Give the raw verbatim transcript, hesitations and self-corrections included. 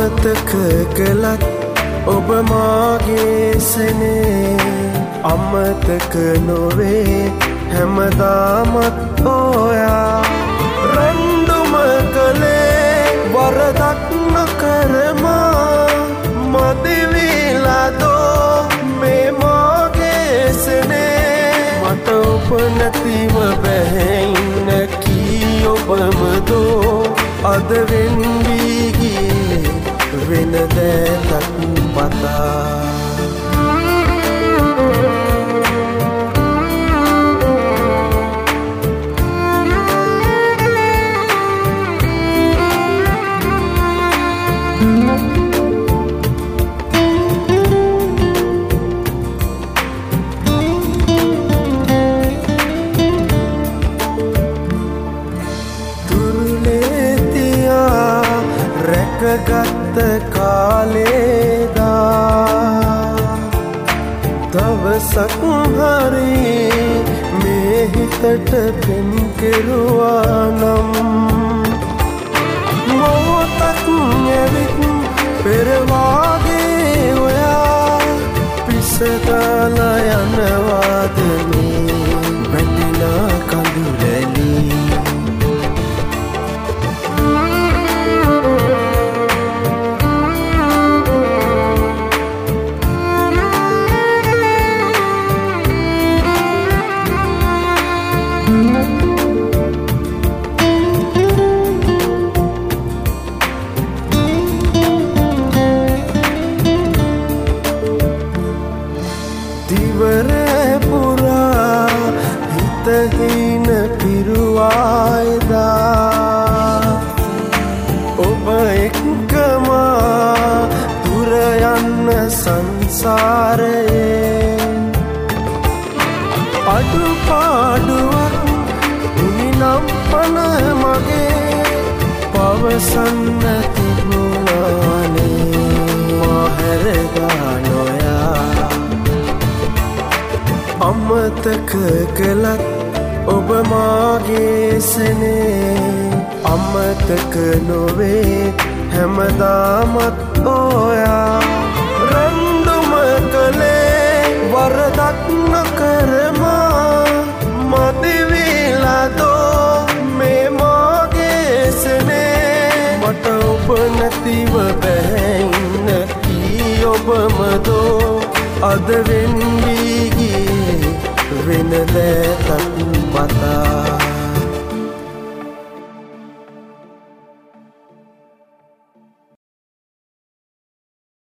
අමතක කළත් ඔබ මාගේ සනේ අමතක නොවේ හැමදාමත් ඔයා රැන්දුම කළේ වරදක් නොකරමා මදිවිලාදෝ මේ මාගේ සනේ මට ඔබ නැතිව බැහැඉන්න කී ඔබමදෝ අද වෙන්වී ගියේ වෙන දෑතක් පතා ගත්ත කාලේදා දවසක් හරි මේ හිතට පෙම් කෙරුවා නම් මොහොතක් ඇවිත් පෙරවාගේ ඔයා පිසදාලා යනවාද මේ වැටිලා කඳුරැලි හින පිරුවායදා ඔබ එක්කමා දුර යන්න සංසාරයේ අඩුපාඩුවක් උනිනම් පන මගේ පවසන්න තිබුණානේ මහැරදා නොයා අමතක කළත් ඔබ මාගේ සනේ අමතක නොවේ හැමදාමත් ඔයා රැන්දුම කළේ වරදක් නොකරමා මදිවිලාදෝ මේ මාගේ සනේ මට ඔබ නැතිව බැහැඉන්න කී ඔබමදෝ අද වෙන්වී ගියේ වෙන දෑතක් පතා